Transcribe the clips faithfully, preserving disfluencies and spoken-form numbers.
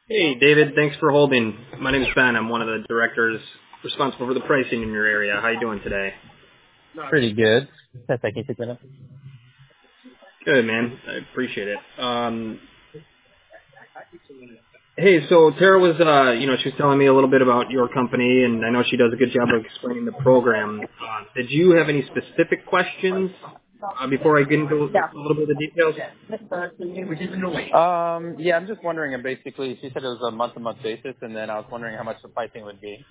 Hey, David. Thanks for holding. My name is Ben. I'm one of the directors responsible for the pricing in your area. How you doing today? Pretty good. That's like six minutes. Good, man. I appreciate it. Um, hey, so Tara was, uh, you know, she was telling me a little bit about your company, and I know she does a good job of explaining the program. Uh, did you have any specific questions uh, before I get into a little bit of the details? Um, yeah, I'm just wondering, and basically, she said it was a month-to-month basis, and then I was wondering how much the pricing would be.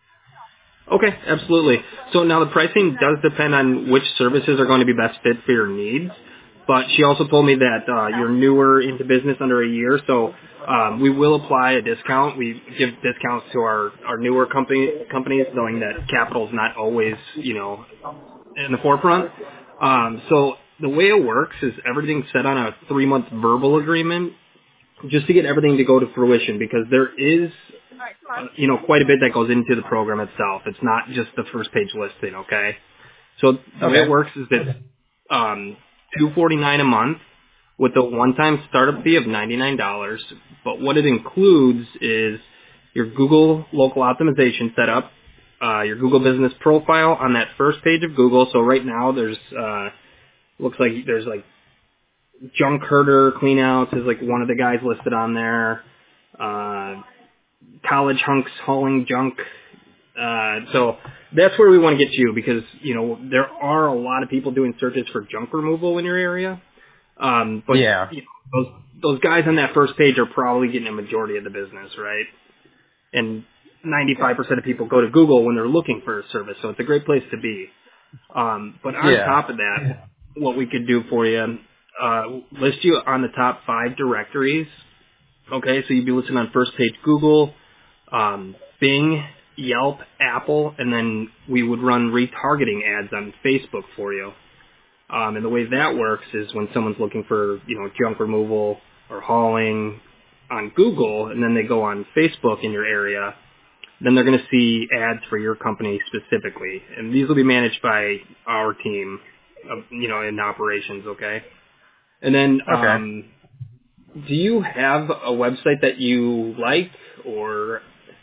Okay, absolutely. So now the pricing does depend on which services are going to be best fit for your needs. But she also told me that uh, you're newer into business under a year, so um, we will apply a discount. We give discounts to our, our newer company, companies, knowing that capital is not always, you know, in the forefront. Um, so the way it works is everything's set on a three-month verbal agreement just to get everything to go to fruition, because there is uh, you know, quite a bit that goes into the program itself. It's not just the first page listing, okay? So the way it Okay. works is that um, two forty nine a month with a one-time startup fee of ninety-nine dollars. But what it includes is your Google local optimization setup, uh, your Google business profile on that first page of Google. So right now there's uh, looks like there's like junk herder cleanouts is like one of the guys listed on there. Uh, college hunks hauling junk. Uh, so that's where we want to get you, because, you know, there are a lot of people doing searches for junk removal in your area. Um, but Yeah. you know, those, those guys on that first page are probably getting a majority of the business, right? And ninety-five percent of people go to Google when they're looking for a service, so it's a great place to be. Um, but on Yeah. top of that, what we could do for you, uh, list you on the top five directories. Okay, so you'd be listed on first page Google, um, Bing, Yelp, Apple, and then we would run retargeting ads on Facebook for you. Um, and the way that works is when someone's looking for, you know, junk removal or hauling on Google, and then they go on Facebook in your area, then they're going to see ads for your company specifically. And these will be managed by our team, of, you know, in operations, okay? And then, Okay. um, do you have a website that you like, or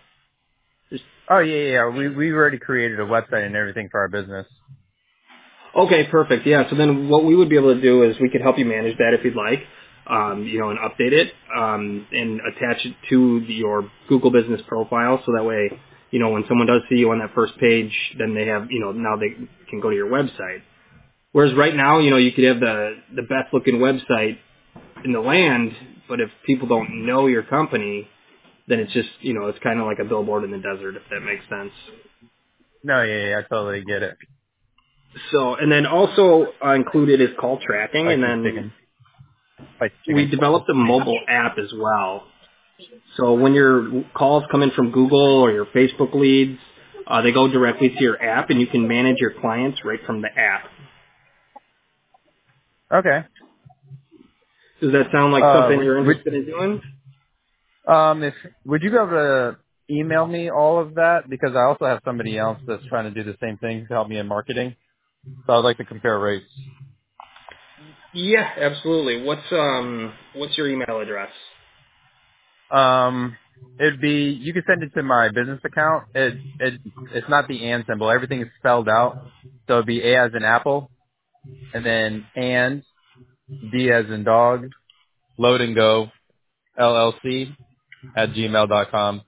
just Oh, yeah, yeah, yeah. We, we've already created a website and everything for our business. okay, perfect. Yeah, so then what we would be able to do is we could help you manage that if you'd like, um, you know, and update it um, and attach it to your Google business profile, so that way, you know, when someone does see you on that first page, then they have, you know, now they can go to your website. Whereas right now, you know, you could have the the best looking website in the land, but if people don't know your company, then it's just, you know, it's kind of like a billboard in the desert, if that makes sense. No, yeah, yeah, I totally get it. So, and then also uh, included is call tracking, Spicy and then chicken. Spicy we chicken. developed a mobile app as well. So when your calls come in from Google or your Facebook leads, uh, they go directly to your app, and you can manage your clients right from the app. Okay. Does that sound like Uh, something would, you're would, interested in doing? um, if, would you be able to email me all of that? Because I also have somebody else that's trying to do the same thing to help me in marketing. So I'd like to compare rates. Yeah, absolutely. What's um what's your email address? Um, it'd be, you could send it to my business account. It, it, it's not the and symbol. Everything is spelled out. So it'd be A as in apple, and then and, D as in dog, load and go, L L C at gmail dot com.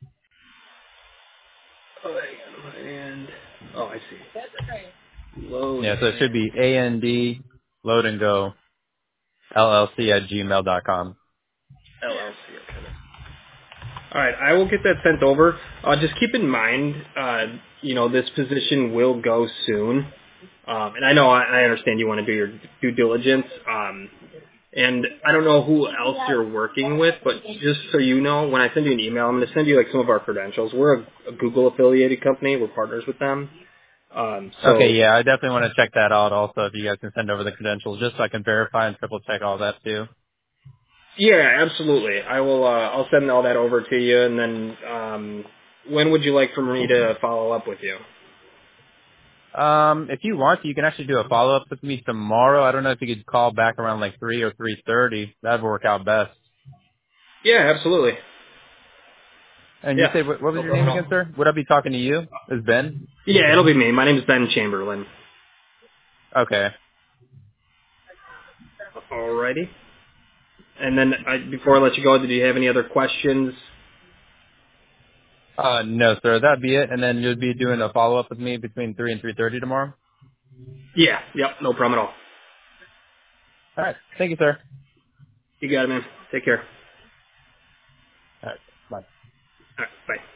Oh, and oh, I see. Load Yeah, so it should and be A N D, load and go, L L C at gmail dot com. L L C. Okay. All right, I will get that sent over. Uh, just keep in mind, uh, you know, this position will go soon, um, and I know I, I understand you want to do your due diligence. Um, and I don't know who else you're working with, but just so you know, when I send you an email, I'm going to send you like some of our credentials. We're a, a Google affiliated company. We're partners with them. Um, Okay, so yeah, I definitely want to check that out also if you guys can send over the credentials just so I can verify and triple check all that too. yeah, absolutely. I will. Uh, I'll send all that over to you, and then um, when would you like for me to follow up with you? Um, if you want, you can actually do a follow up with me tomorrow. I don't know if you could call back around like three or three thirty. That'd work out best. Yeah, absolutely. And you Yeah. say, what, what was No your name problem at again, all. sir? Would I be talking to you? Is Ben? Yeah, it'll be me. My name is Ben Chamberlain. Okay. Alrighty. And then I, before I let you go, did you have any other questions? Uh, no, sir. That'd be it. And then you'll be doing a follow-up with me between three and three thirty tomorrow? Yeah. Yep. No problem at all. All right. Thank you, sir. You got it, man. Take care. All right. Bye. All right. Bye.